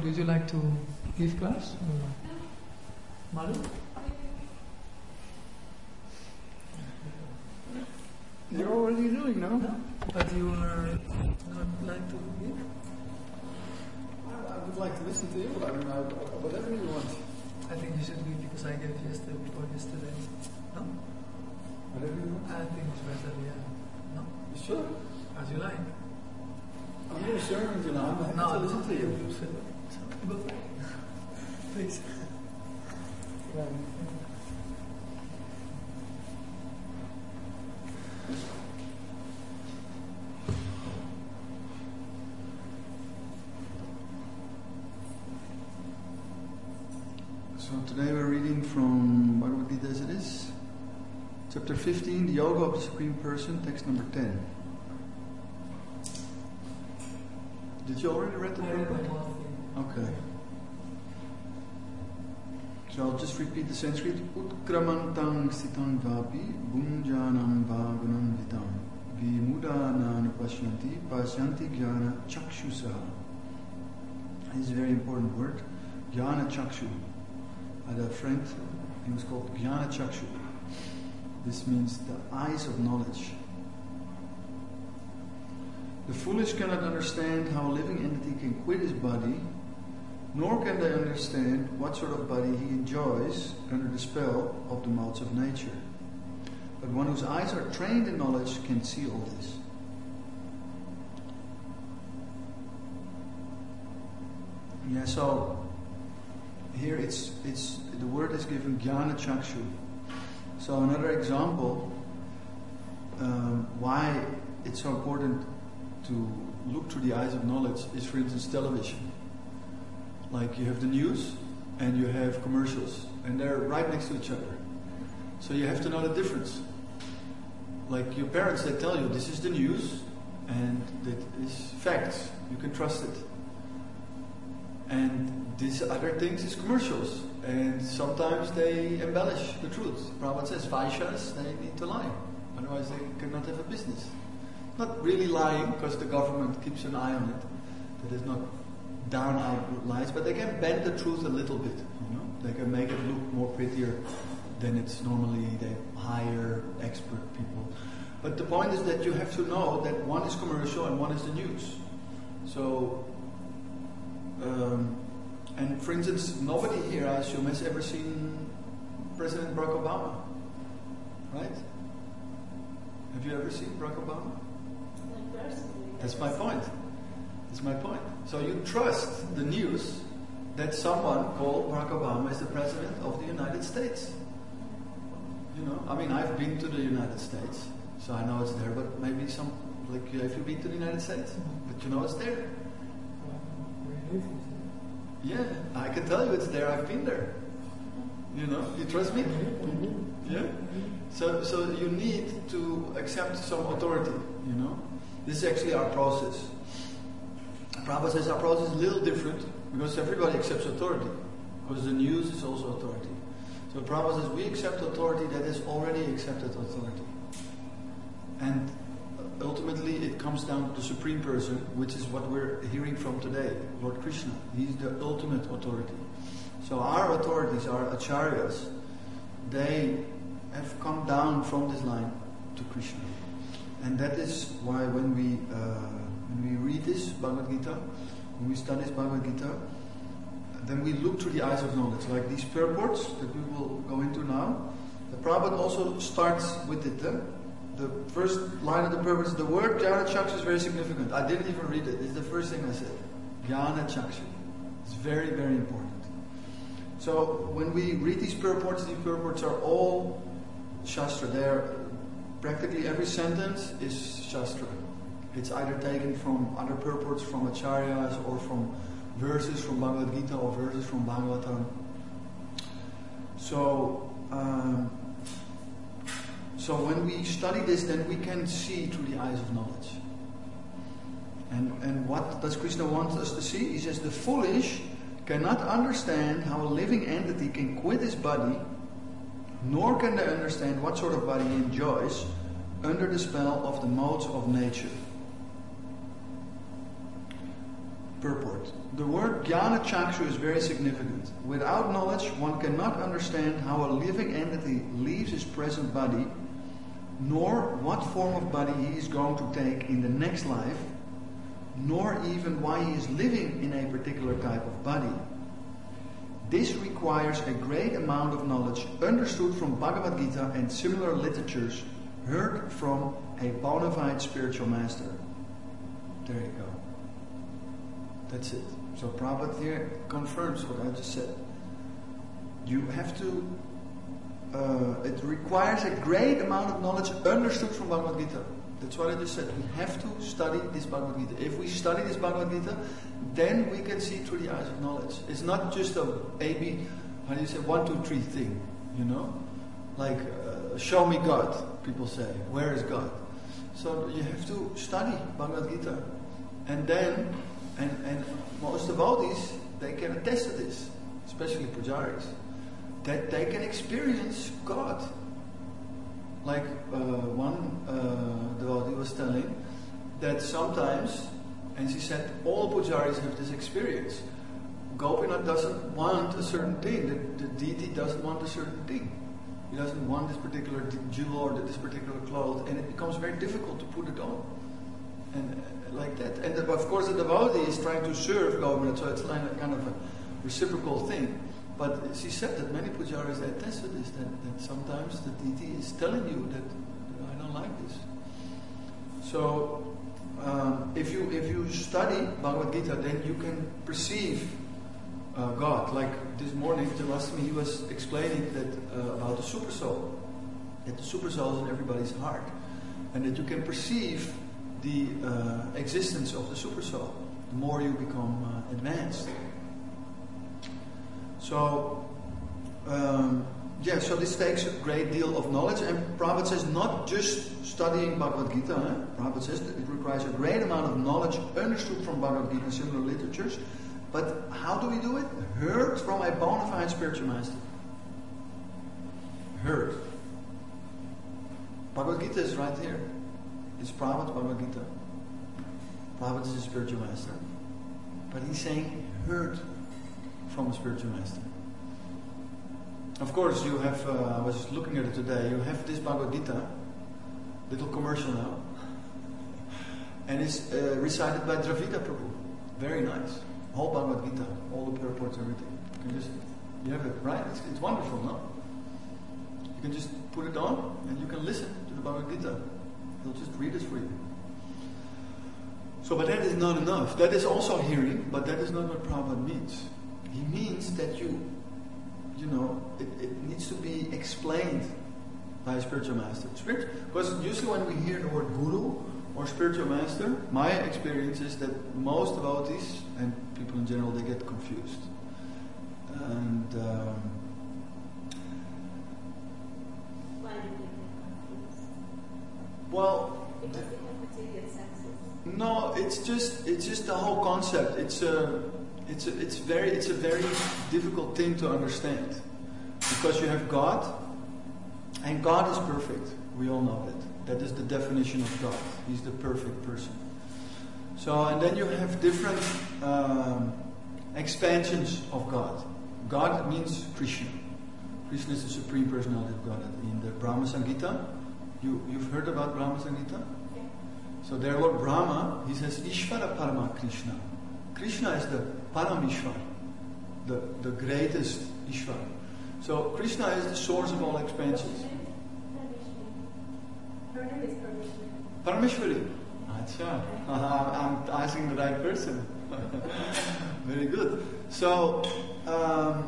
would you like to give class? Malu? You're already doing now? No? But you are not like to give? I would like to listen to you. I mean, whatever you want. I think you should give because I gave yesterday before yesterday. No? Whatever you want. I think it's better, yeah. No? You sure? As you like. I'm not sure until now. I'm happy to listen to you. Go for it. Please. So today we're reading from Bhagavad Gita as it is, chapter 15, the Yoga of the Supreme Person, text number 10. Did you already read the purport? Okay. So I'll just repeat the Sanskrit. Utkramantam stitang vapi bunjanam vagunam vitam vimudana nupashyanti pasyanti jnana chakshusa. This is a very important word. Jnana chakshu. I had a friend, he was called Jnana chakshu. This means the eyes of knowledge. The foolish cannot understand how a living entity can quit his body, nor can they understand what sort of body he enjoys under the spell of the modes of nature. But one whose eyes are trained in knowledge can see all this. Yeah, so here it's the word is given Jnana Chakshu. So another example why it's so important to look through the eyes of knowledge is, for instance, television. Like you have the news and you have commercials, and they're right next to each other. So you have to know the difference. Like your parents, they tell you this is the news and that is facts. You can trust it. And these other things is commercials, and sometimes they embellish the truth. Prabhupada says Vaishyas, they need to lie, otherwise they cannot have a business. Not really lying, because the government keeps an eye on it. That is not down out lies, but they can bend the truth a little bit. You know, they can make it look more prettier than it's normally. They hire expert people. But the point is that you have to know that one is commercial and one is the news. So. And for instance, nobody here, I assume, has ever seen President Barack Obama, right? Have you ever seen Barack Obama? That's my point. That's my point. So you trust the news that someone called Barack Obama is the President of the United States. You know, I mean, I've been to the United States, so I know it's there, but maybe some, like, have you been to the United States? But you know it's there. Yeah, I can tell you it's there. I've been there. You know, you trust me? Yeah. So you need to accept some authority. You know, this is actually our process. Prabhupada says our process is a little different because everybody accepts authority, because the news is also authority. So Prabhupada says we accept authority that is already accepted authority, and ultimately it comes down to the Supreme Person, which is what we're hearing from today, Lord Krishna. He's the ultimate authority. So our authorities, our acharyas, they have come down from this line to Krishna. And that is why when we read this Bhagavad Gita, when we study this Bhagavad Gita, then we look through the eyes of knowledge, like these purports that we will go into now. The Prabhupada also starts with it. The first line of the purport is the word Jnana Chakshu is very significant. I didn't even read it. It's the first thing I said. Jnana Chakshu. It's very, very important. So when we read these purports are all Shastra. Practically every sentence is Shastra. It's either taken from other purports from Acharyas or from verses from Bhagavad Gita or verses from Bhagavatam. So when we study this, then we can see through the eyes of knowledge. And what does Krishna want us to see? He says, the foolish cannot understand how a living entity can quit his body, nor can they understand what sort of body he enjoys under the spell of the modes of nature. Purport. The word Jnana Chakshu is very significant. Without knowledge, one cannot understand how a living entity leaves his present body, nor what form of body he is going to take in the next life, nor even why he is living in a particular type of body. This requires a great amount of knowledge understood from Bhagavad Gita and similar literatures, heard from a bona fide spiritual master. There you go. That's it. So Prabhupada here confirms what I just said. You have to, it requires a great amount of knowledge understood from Bhagavad Gita. That's what I just said. We have to study this Bhagavad Gita. If we study this Bhagavad Gita, then we can see through the eyes of knowledge. It's not just a A-B, how do you say, 1, 2, 3 thing, you know? Like, show me God, people say. Where is God? So you have to study Bhagavad Gita. And then, and most devotees, they can attest to this, especially pujaris, that they can experience God. Like one devotee was telling that sometimes, and she said all pujaris have this experience. Gopinath doesn't want a certain thing. The deity doesn't want a certain thing. He doesn't want this particular jewel or this particular cloth, and it becomes very difficult to put it on. And like that. And of course the devotee is trying to serve Gopinath, so it's like a kind of a reciprocal thing. But she said that many pujaris attest to this, that sometimes the deity is telling you that I don't like this. So if you study Bhagavad Gita, then you can perceive God. Like this morning, Javasmi, he was explaining that about the super soul, that the super soul is in everybody's heart, and that you can perceive the existence of the super soul the more you become advanced. So, so this takes a great deal of knowledge, and Prabhupada says not just studying Bhagavad Gita. Prabhupada says that it requires a great amount of knowledge understood from Bhagavad Gita and similar literatures. But how do we do it? Heard from a bona fide spiritual master. Heard. Bhagavad Gita is right here. It's Prabhupada's Bhagavad Gita. Prabhupada is a spiritual master. But he's saying heard from a spiritual master. Of course, you have, I was looking at it today, you have this Bhagavad Gita, little commercial now, and it's recited by Dravida Prabhu. Very nice. Whole Bhagavad Gita, all the purports, everything. You have it, right? It's wonderful, no? You can just put it on and you can listen to the Bhagavad Gita. He'll just read it for you. So, but that is not enough. That is also hearing, but that is not what Prabhupada means. He means that it needs to be explained by a spiritual master. Because usually when we hear the word guru or spiritual master, my experience is that most devotees and people in general, they get confused. And why do they get confused? Well, because they have particular senses. No, it's just the whole concept. It's a very difficult thing to understand, because you have God, and God is perfect. We all know that. That is the definition of God. He's the perfect person. So, and then you have different expansions of God. God means Krishna. Krishna is the Supreme Personality of God. In the Brahma Samhita, you've heard about Brahma Samhita? Yeah. So there Lord Brahma, he says Ishvara Parama Krishna. Krishna is the Paramishwar, the greatest Ishvara. So Krishna is the source of all expansions. Her name is Parameshwari. Parameshwari. Acha. I'm asking the right person. Very good. So, Hare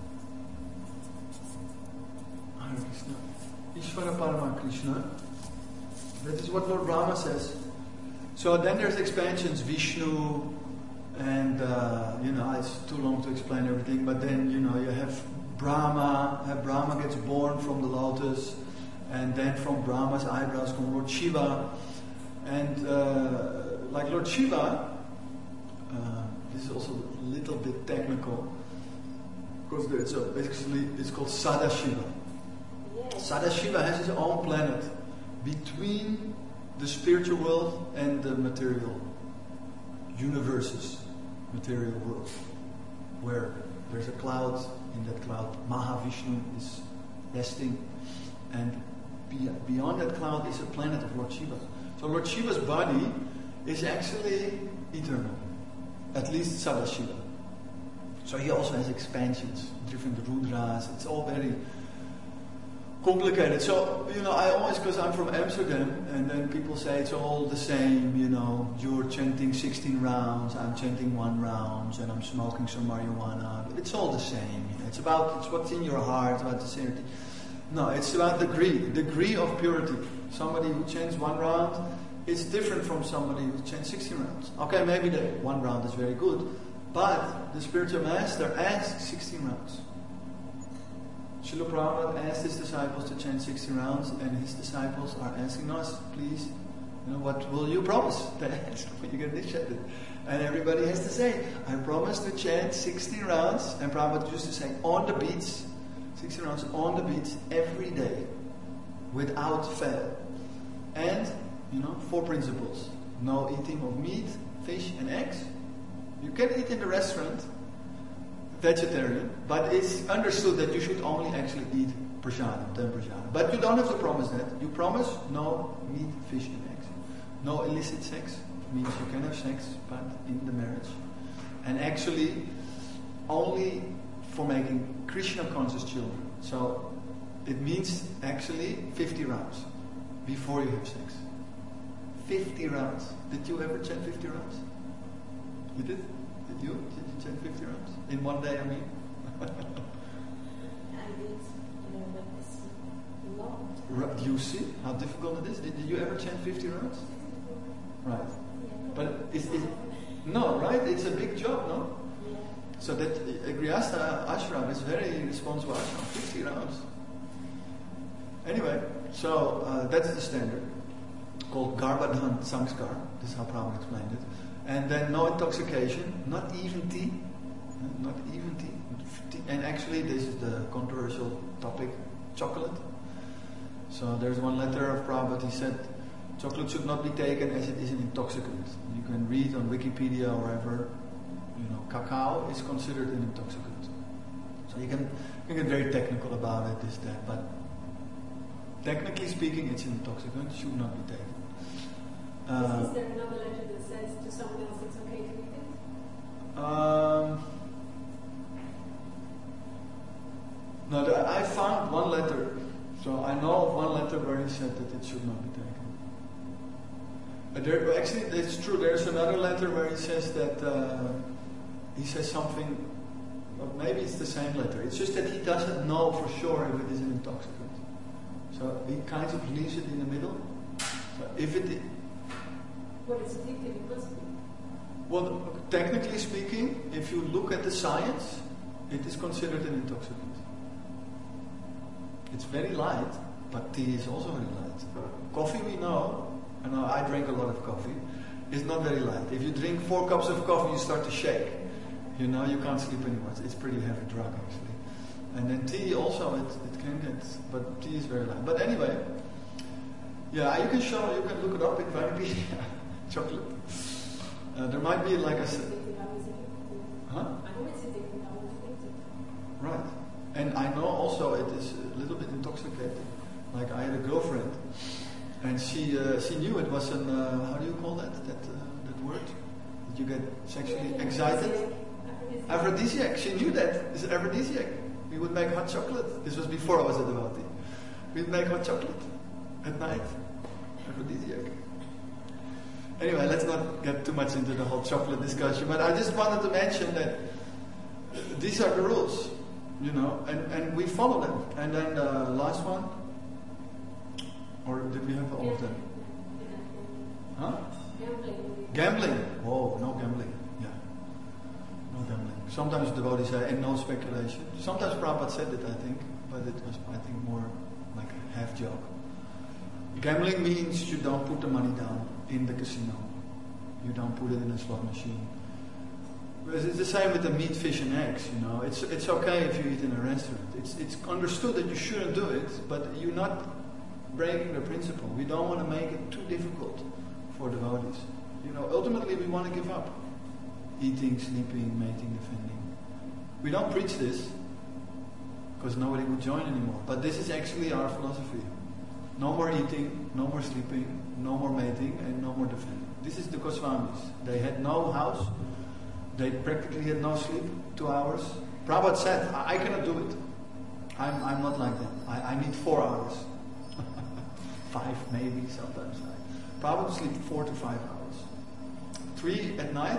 Krishna. Ishvara Parama Krishna. That is what Lord Brahma says. So then there's expansions, Vishnu, and it's too long to explain everything. But then you have Brahma. Brahma gets born from the lotus, and then from Brahma's eyebrows come Lord Shiva, and like Lord Shiva. This is also a little bit technical, because it's called Sadashiva. Yes. Sadashiva has his own planet between the spiritual world and the material universes. material world, where there's a cloud. In that cloud, Mahavishnu is resting, and beyond that cloud is a planet of Lord Shiva. So Lord Shiva's body is actually eternal, at least Sadashiva. So he also has expansions, different Rudras. It's all very complicated. So, I always, because I'm from Amsterdam, and then people say it's all the same, you're chanting 16 rounds, I'm chanting 1 round, and I'm smoking some marijuana. It's all the same. It's what's in your heart, it's about the sincerity. No, it's about degree of purity. Somebody who chants 1 round is different from somebody who chants 16 rounds. Okay, maybe the 1 round is very good, but the spiritual master asks 16 rounds. Srila Prabhupada asked his disciples to chant 60 rounds, and his disciples are asking us, please, what will you promise? They ask when you get initiated. And everybody has to say, I promise to chant 60 rounds, and Prabhupada used to say, on the beats, 60 rounds on the beats every day, without fail. And, 4 principles. No eating of meat, fish and eggs. You can eat in the restaurant, vegetarian, but it's understood that you should only actually eat prasadam, 10 prasadam. But you don't have to promise that. You promise no meat, fish and eggs. No illicit sex, means you can have sex, but in the marriage. And actually, only for making Krishna conscious children. So, it means actually 50 rounds before you have sex. 50 rounds. Did you ever chant 50 rounds? You did? Did you chant 50 rounds? In one day, I mean? I did, but it's long. Do you see how difficult it is? Did you ever chant 50 rounds? Right. Yeah. But no, right? It's a big job, no? Yeah. So that Grihastha ashram is very responsible ashram, 50 rounds. Anyway, so that's the standard, called Garbhadhan Samskar. This is how Prabhupada explained it. And then no intoxication, not even tea. Not even tea. And actually, this is the controversial topic, chocolate. So there's one letter of Prabhupada, he said, chocolate should not be taken as it is an intoxicant. You can read on Wikipedia or wherever, cacao is considered an intoxicant. So you can get very technical about it, this, that, but technically speaking, it's an intoxicant, should not be taken. Is there another letter that says to someone else it's okay to eat it? No, I found one letter. So I know of one letter where he said that it should not be taken. Actually, it's true. There's another letter where he says that he says something. Well, maybe it's the same letter. It's just that he doesn't know for sure if it is an intoxicant. So he kind of leaves it in the middle. So if it. What is addictive? It must be. Well, technically speaking, if you look at the science, it is considered an intoxicant. It's very light, but tea is also very light. Coffee, we know, and I drink a lot of coffee, is not very light. If you drink 4 cups of coffee, you start to shake. You can't sleep anymore. It's pretty heavy drug, actually. And then tea also, it can get, but tea is very light. But anyway, yeah, you can look it up in Wikipedia. Chocolate. There might be, like I said. Huh? I know it's addictive. I was addicted. Right. And I know also it is a little bit intoxicating. Like I had a girlfriend, and she knew it was an how do you call that word? That you get sexually excited. Aphrodisiac. She knew that it's an aphrodisiac. We would make hot chocolate. This was before I was a devotee. We'd make hot chocolate at night. Aphrodisiac. Anyway, let's not get too much into the whole chocolate discussion. But I just wanted to mention that these are the rules. And we follow them. And then the last one, or did we have all of them? Huh? Gambling. Whoa, no gambling. Yeah. No gambling. Sometimes devotees say, and no speculation. Sometimes Prabhupada said it, I think, but it was, I think, more like a half joke. Gambling means you don't put the money down in the casino. You don't put it in a slot machine. It's the same with the meat, fish and eggs, It's okay if you eat in a restaurant. It's understood that you shouldn't do it, but you're not breaking the principle. We don't want to make it too difficult for devotees. Ultimately we want to give up. eating, sleeping, mating, defending. We don't preach this because nobody would join anymore. But this is actually our philosophy. No more eating, no more sleeping, no more mating, and no more defending. This is the Goswamis. They had no house. They practically had no sleep, 2 hours. Prabhupada said, I cannot do it. I'm not like that. I need 4 hours. 5 maybe sometimes. Prabhupada sleep 4 to 5 hours. 3 at night.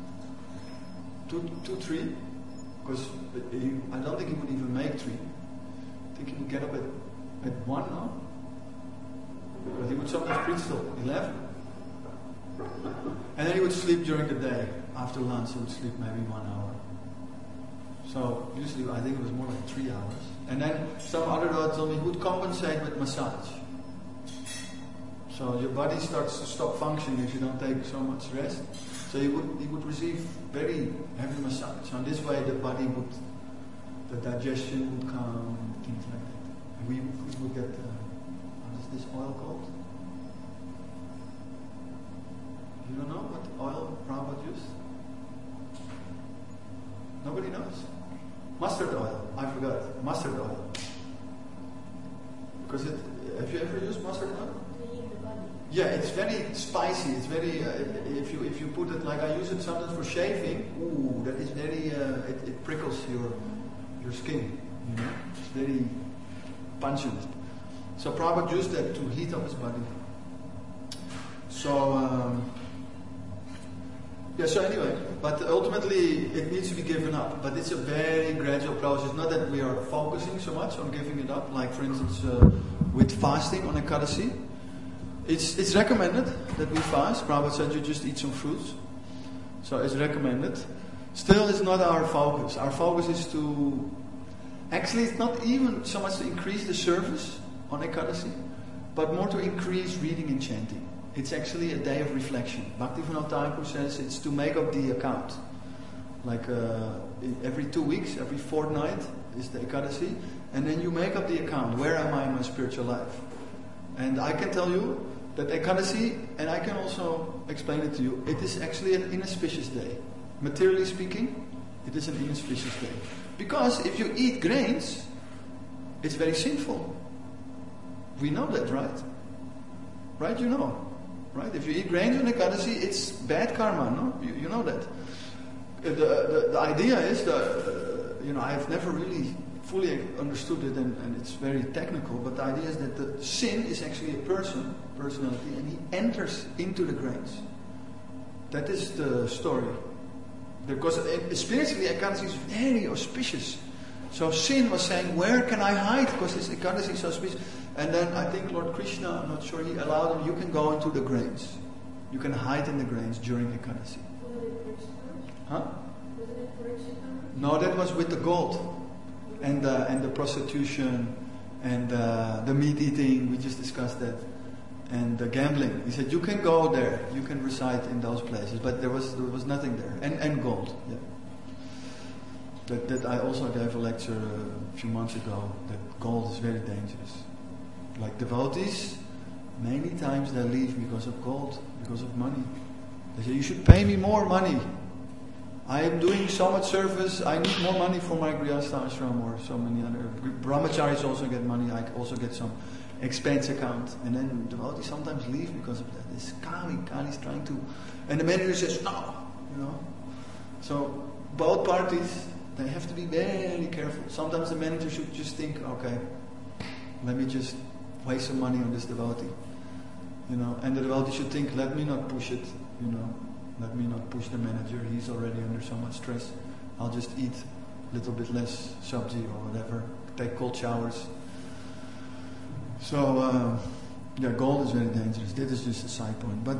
2, 3. Because I don't think he would even make 3. I think he would get up at 1 now. But he would sometimes preach till 11. And then he would sleep during the day. After lunch he would sleep maybe 1 hour. So usually I think it was more like 3 hours. And then some other devotees told me he would compensate with massage. So your body starts to stop functioning if you don't take so much rest. So he would receive very heavy massage. So this way the body would, the digestion would come, things like that. And we would get, what is this oil called? You don't know what oil Prabhupada used? Nobody knows? Mustard oil. I forgot. Mustard oil. Because have you ever used mustard oil? Yeah, it's very spicy. It's very, if you put it, like I use it sometimes for shaving, ooh, that is very, it prickles your skin, you know. It's very pungent. So Prabhupada used that to heat up his body. So, so anyway, but ultimately it needs to be given up. But it's a very gradual process. Not that we are focusing so much on giving it up, like for instance with fasting on Ekadasi. It's recommended that we fast. Prabhupada said you just eat some fruits. So it's recommended. Still, it's not our focus. Our focus is to... Actually, it's not even so much to increase the service on Ekadasi, but more to increase reading and chanting. It's actually a day of reflection. Bhaktivinoda Thakur says it's to make up the account. Like every 2 weeks, every fortnight is the Ekadasi. And then you make up the account. Where am I in my spiritual life? And I can tell you that Ekadasi, and I can also explain it to you, it is actually an inauspicious day. Materially speaking, it is an inauspicious day. Because if you eat grains, it's very sinful. We know that, right? Right, you know. Right? If you eat grains on Ekadasi, it's bad karma, no? You know that. The idea is, I've never really fully understood it, and it's very technical, but the idea is that the sin is actually a personality, and he enters into the grains. That is the story. Because spiritually, Ekadasi is very auspicious. So sin was saying, where can I hide? Because this Ekadasi is auspicious. And then I think Lord Krishna, I'm not sure, he allowed him, you can go into the grains. You can hide in the grains during Ekadasi. Huh? No, that was with the gold. And the prostitution, and the meat eating, we just discussed that. And the gambling. He said, you can go there, you can reside in those places, but there was nothing there. And gold, yeah. That I also gave a lecture a few months ago, that gold is very dangerous. Like devotees, many times they leave because of gold, because of money. They say, you should pay me more money. I am doing so much service, I need more money for my Grihastha ashram or so many other. Brahmacharis also get money, I also get some expense account. And then devotees sometimes leave because of that. This Kali's trying to... And the manager says, no, you know. So both parties, they have to be very careful. Sometimes the manager should just think, okay, let me just waste some money on this devotee. You know, and the devotee should think, let me not push it, you know. Let me not push the manager, he's already under so much stress. I'll just eat a little bit less sabji or whatever, take cold showers. So, gold is very dangerous. This is just a side point. But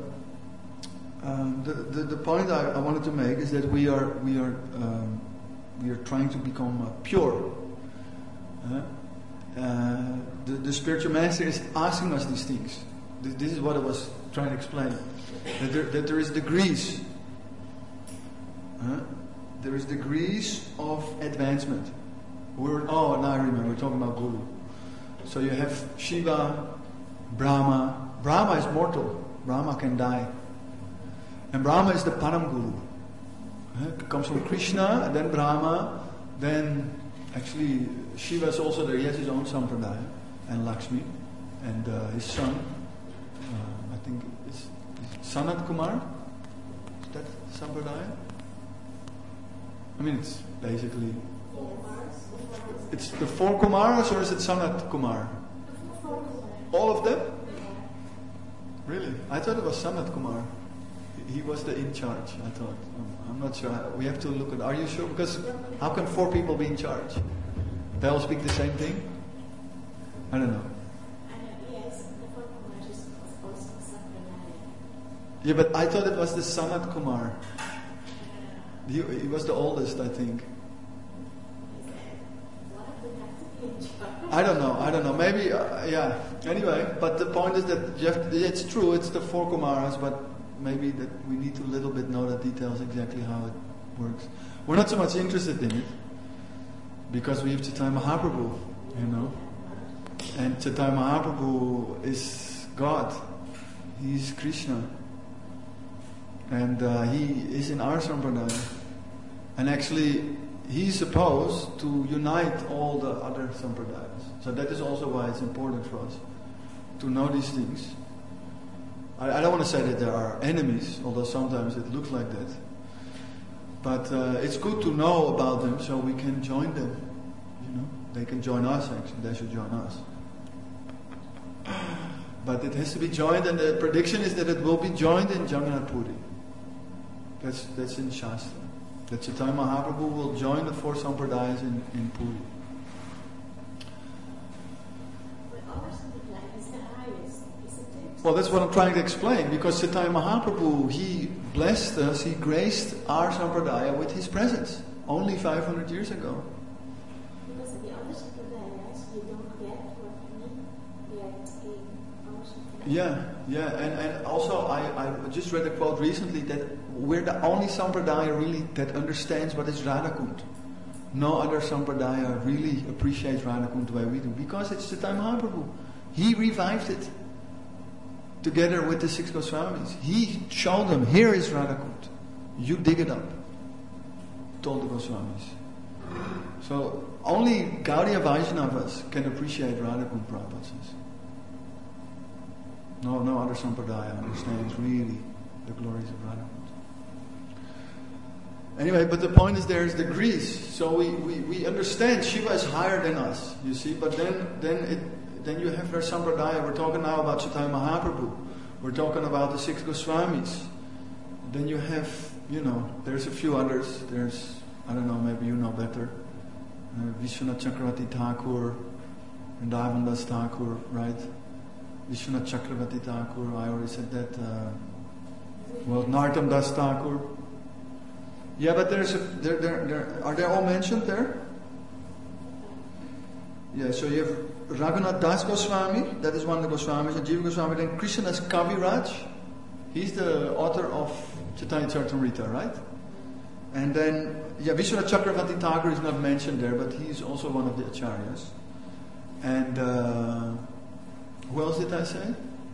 the point I wanted to make is that we are trying to become pure. The spiritual master is asking us these things. This is what I was trying to explain. That there is degrees. There is degrees of advancement. Now I remember, we're talking about Guru. So you have Shiva, Brahma. Brahma is mortal. Brahma can die. And Brahma is the Param Guru. It comes from Krishna, and then Brahma, then actually Shiva is also there. He has his own sampradaya, and Lakshmi, and his son, I think is Sanat Kumar. Is that sampradaya? I mean, it's basically it's the 4 Kumaras, or is it Sanat Kumar? All of them? Really? I thought it was Sanat Kumar. He was the in charge, I thought. I'm not sure. We have to look at. Are you sure? Because how can 4 people be in charge? They all speak the same thing? I don't know. Yes, the 4 Kumaras is also Sampradaya. Yeah, but I thought it was the Sanat Kumar. He was the oldest, I think. I don't know. Maybe, yeah. Anyway, but the point is that it's true, it's the 4 Kumaras, but maybe that we need to a little bit know the details exactly how it works. We're not so much interested in it, because we have Chaitanya Mahaprabhu, And Chaitanya Mahaprabhu is God. He's Krishna. And he is in our sampradaya. And actually, he's supposed to unite all the other sampradayas. So that is also why it's important for us to know these things. I don't want to say that there are enemies, although sometimes it looks like that. But it's good to know about them so we can join them. They can join us, actually. They should join us. But it has to be joined, and the prediction is that it will be joined in Jagannath Puri. That's in Shastra. That Chaitanya Mahaprabhu will join the 4 sampradayas in Puri. Well, that's what I'm trying to explain, because Chaitanya Mahaprabhu, he blessed us, he graced our sampradaya with his presence only 500 years ago. Because the other sampradayas, you don't get what we get in our sampradaya. Yeah, and also I just read a quote recently that we're the only sampradaya really that understands what is Radhakund. No other sampradaya really appreciates Radhakund the way we do, because it's Chaitanya Mahaprabhu. He revived it. Together with the 6 Goswamis. He showed them, here is Radhakund. You dig it up. Told the Goswamis. So only Gaudiya Vaishnavas can appreciate Radhakund, Prabhupada says. No other sampradaya understands really the glories of Radhakund. Anyway, but the point is there's degrees. So we understand Shiva is higher than us, you see, but then you have their sampradaya. We're talking now about Chaitanya Mahaprabhu. We're talking about the 6 Goswamis. Then you have, there's a few others. There's, I don't know, maybe you know better. Vishwanath Chakravarti Thakur, and Vrindavan Das Thakur, right? Vishwanath Chakravarti Thakur, I already said that. Nartam Das Thakur. Yeah, but are they all mentioned there? Yeah, so you have Raghunath Das Goswami, that is one of the Goswamis, and Jiva Goswami, then Krishnadas Kaviraj, he's the author of Chaitanya Charitamrita, right? And then, Vishwanath Chakravarti Thakur is not mentioned there, but he's also one of the Acharyas. And who else did I say?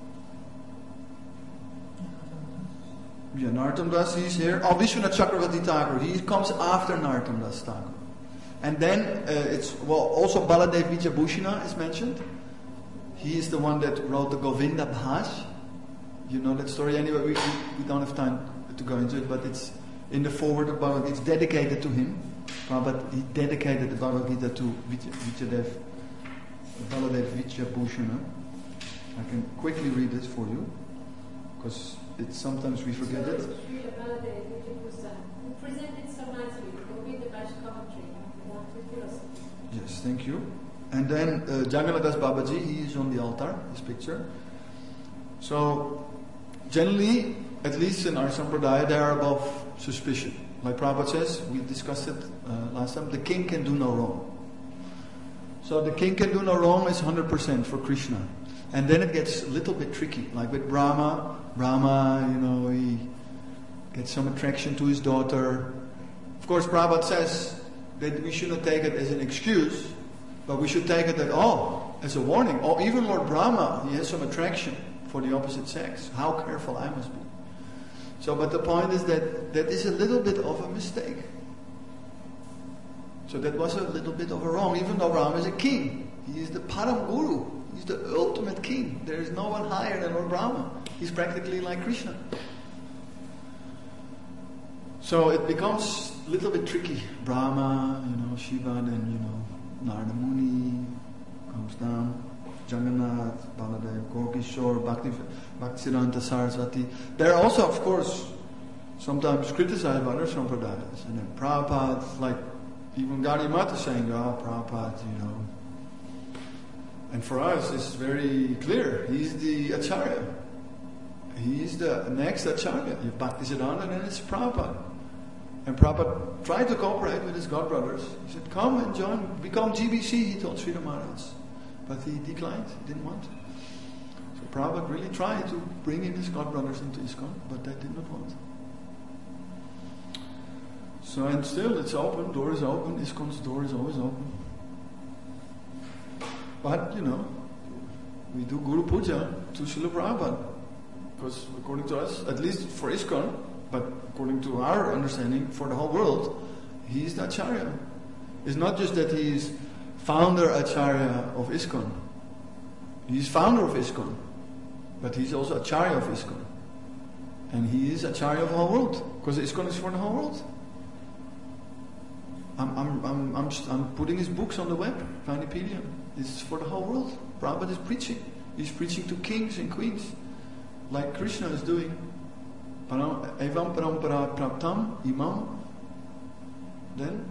Yeah, Nartam Das, he's here. Oh, Vishwanath Chakravarti Thakur, he comes after Nartam Das Thakur. And then also Baladev Vijayabhushana is mentioned. He is the one that wrote the Govinda Bhas. You know that story anyway. We don't have time to go into it, but it's in the foreword of Bhagavad Gita. It's dedicated to him. But he dedicated the Bhagavad Gita to Baladev Vijayabhushana. I can quickly read this for you, because sometimes we forget it. Presented so nicely, the Govinda Bhas commentary. Yes, thank you. And then Jagannath Das Babaji, he is on the altar, his picture. So, generally, at least in our sampradaya, they are above suspicion. Like Prabhupada says, we discussed it last time, the king can do no wrong. So the king can do no wrong is 100% for Krishna. And then it gets a little bit tricky. Like with Brahma, he gets some attraction to his daughter. Of course, Prabhupada says that we shouldn't take it as an excuse, but we should take it as a warning. Or even Lord Brahma, he has some attraction for the opposite sex. How careful I must be. So, but the point is that is a little bit of a mistake. So that was a little bit of a wrong, even though Rama is a king. He is the Param Guru. He's the ultimate king. There is no one higher than Lord Brahma. He's practically like Krishna. So it becomes a little bit tricky. Brahma, Shiva, then, Narada Muni comes down. Jagannath, Baladev, Gorkishore, Bhaktisiddhanta Saraswati. They're also, of course, sometimes criticized by other Sampradayas. And then Prabhupada, like even Gaudiya Mata saying, Prabhupada, And for us, it's very clear. He's the Acharya. He's the next Acharya. You have Bhaktisiddhanta and then it's Prabhupada. And Prabhupada tried to cooperate with his godbrothers. He said, come and join, become GBC, he told Sridhar Maharaj. But he declined, he didn't want. So Prabhupada really tried to bring in his godbrothers into ISKCON, but they did not want. So, and still it's open, door is open, ISKCON's door is always open. But, we do Guru Puja to Srila Prabhupada. Because according to us, at least for ISKCON, but according to our understanding, for the whole world, he is the Acharya. It's not just that he is founder Acharya of ISKCON. He's founder of ISKCON. But he's also Acharya of ISKCON. And he is Acharya of the whole world. Because ISKCON is for the whole world. I'm putting his books on the web, Vanipedia. It's for the whole world. Prabhupada is preaching. He's preaching to kings and queens. Like Krishna is doing. Evam parampara praptam imam. Then?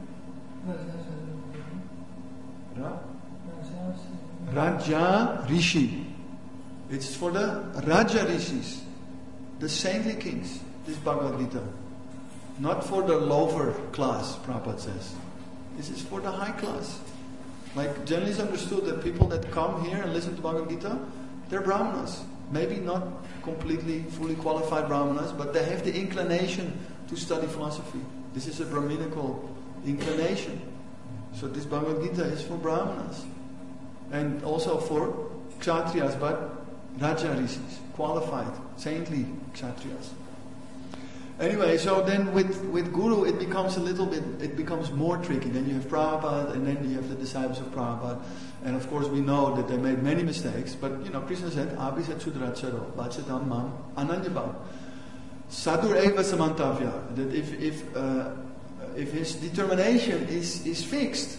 Raja Rishi. It's for the Raja Rishis, the saintly kings, this Bhagavad Gita. Not for the lower class, Prabhupada says. This is for the high class. Like generally it's understood that people that come here and listen to Bhagavad Gita, they're Brahmanas. Maybe not completely, fully qualified Brahmanas, but they have the inclination to study philosophy. This is a Brahminical inclination. So this Bhagavad Gita is for Brahmanas. And also for Kshatriyas, but Raja Rishis, qualified, saintly Kshatriyas. Anyway, so then with Guru it becomes more tricky. Then you have Prabhupada, and then you have the disciples of Prabhupada. And of course we know that they made many mistakes, but Krishna said, Abhisat Sudracharo, Vachatam Mam, Ananyabam. Sadur Eva Samantavya. That if his determination is fixed,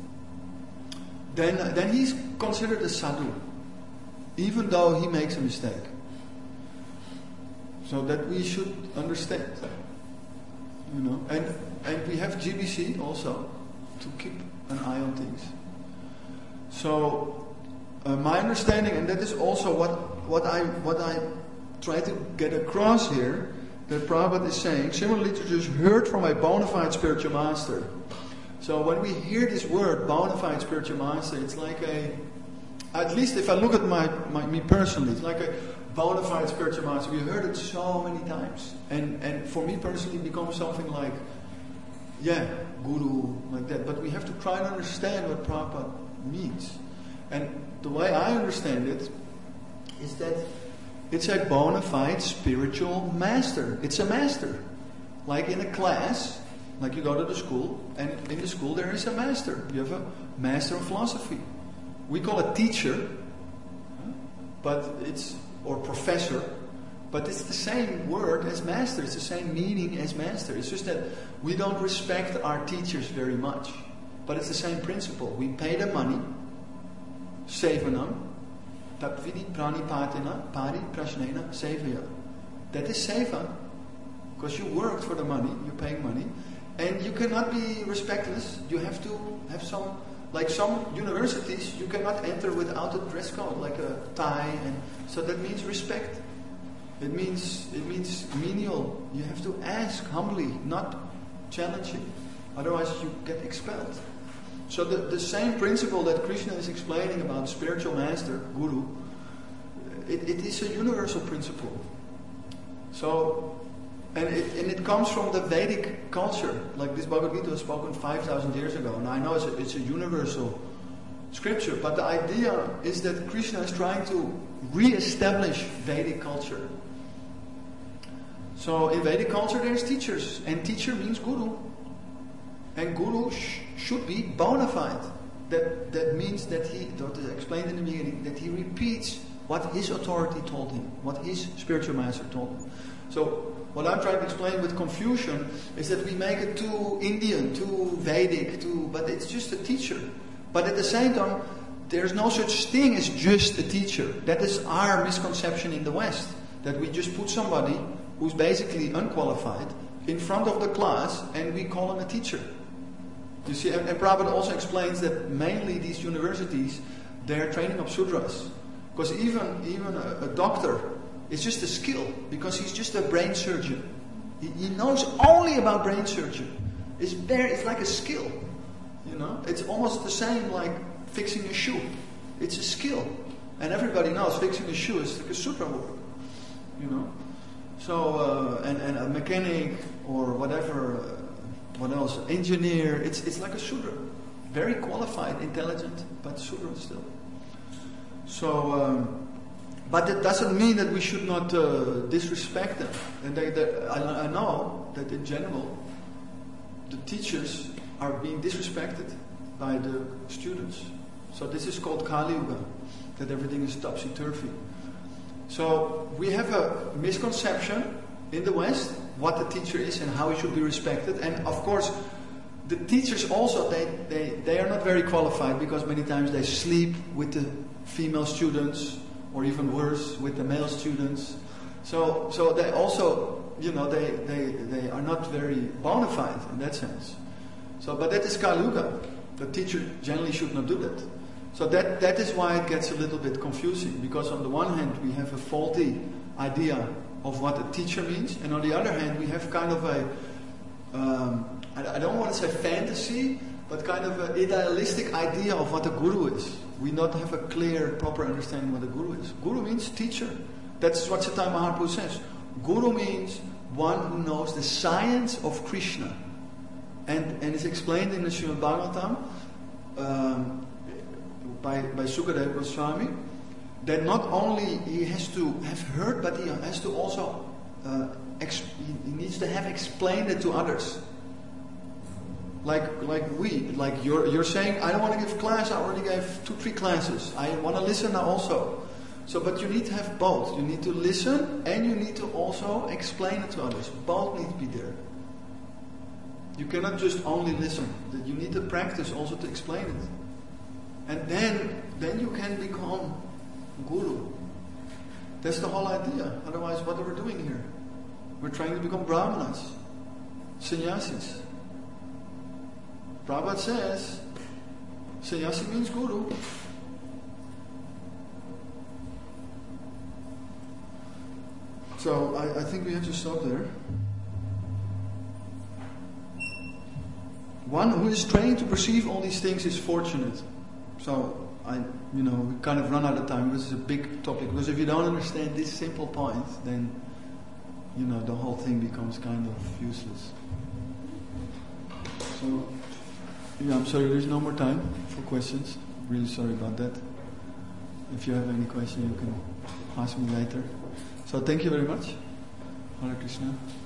then he's considered a sadhu, even though he makes a mistake. So that we should understand, and we have GBC also to keep an eye on things. So my understanding, and that is also what I try to get across here, that Prabhupada is saying, similar literatures heard from a bona fide spiritual master. So when we hear this word, bona fide spiritual master, it's like at least if I look at me personally, it's like a bona fide spiritual master. We heard it so many times. And for me personally, it becomes something like, guru, like that. But we have to try to understand what Prabhupada means. And the way I understand it is that it's a bona fide spiritual master. It's a master. Like in a class, like you go to the school, and in the school there is a master. You have a master of philosophy. We call it teacher, or professor, but it's the same word as master. It's the same meaning as master. It's just that we don't respect our teachers very much. But it's the same principle. We pay them money, sevanam, tapvidi pranipatina, pari prashnena, sevaya. That is seva. Because you worked for the money, you're paying money, and you cannot be respectless. You have to have some, like some universities, you cannot enter without a dress code, like a tie, and so that means respect. It means menial. You have to ask humbly, not challenging. Otherwise you get expelled. So the same principle that Krishna is explaining about spiritual master, guru, it is a universal principle. So, and it comes from the Vedic culture. Like this Bhagavad Gita was spoken 5,000 years ago. And I know it's a universal scripture, but the idea is that Krishna is trying to re-establish Vedic culture. So in Vedic culture there's teachers, and teacher means guru. And guru should be bona fide. That means that he, that is explained in the beginning, that he repeats what his authority told him, what his spiritual master told him. So what I'm trying to explain with Confucian is that we make it too Indian, too Vedic, but it's just a teacher. But at the same time, there's no such thing as just a teacher. That is our misconception in the West. That we just put somebody who's basically unqualified in front of the class and we call him a teacher. You see, and Prabhupada also explains that mainly these universities, they're training up Sudras. Because even a doctor is just a skill, because he's just a brain surgeon. He knows only about brain surgery. It's like a skill. You know, it's almost the same like fixing a shoe. It's a skill. And everybody knows fixing a shoe is like a sutra work. You know. So, and a mechanic or whatever, what else? Engineer, it's like a Sudra. Very qualified, intelligent, but Sudra still. So, but it doesn't mean that we should not disrespect them. And I know that in general, the teachers are being disrespected by the students. So this is called Kali Yuga, that everything is topsy-turvy. So we have a misconception in the West what the teacher is and how he should be respected. And of course, the teachers also, they are not very qualified, because many times they sleep with the female students, or even worse, with the male students. So they also, you know, they are not very bona fide in that sense. So, but that is Kali Yuga. The teacher generally should not do that. So that is why it gets a little bit confusing, because on the one hand we have a faulty idea of what a teacher means, and on the other hand we have kind of a, I don't want to say fantasy, but kind of an idealistic idea of what a guru is. We not have a clear, proper understanding what a guru is. Guru means teacher. That's what Chaitanya Mahaprabhu says. Guru means one who knows the science of Krishna. And it's explained in the Srimad Bhagavatam, by Sukadeva Goswami, that not only he has to have heard, but he has to also he needs to have explained it to others. Like you're saying, I don't want to give class. I already gave 2-3 classes. I want to listen now also. So, but you need to have both. You need to listen, and you need to also explain it to others. Both need to be there. You cannot just only listen. You need to practice also to explain it. And then you can become guru. That's the whole idea. Otherwise, what are we doing here? We're trying to become brahmanas, sannyasis. Prabhupada says, sannyasi means guru. So I think we have to stop there. One who is trained to perceive all these things is fortunate. So we kind of run out of time. This is a big topic, because if you don't understand this simple point, then the whole thing becomes kind of useless. So I'm sorry, there's no more time for questions. Really sorry about that. If you have any question, you can ask me later. So thank you very much. Hare Krishna.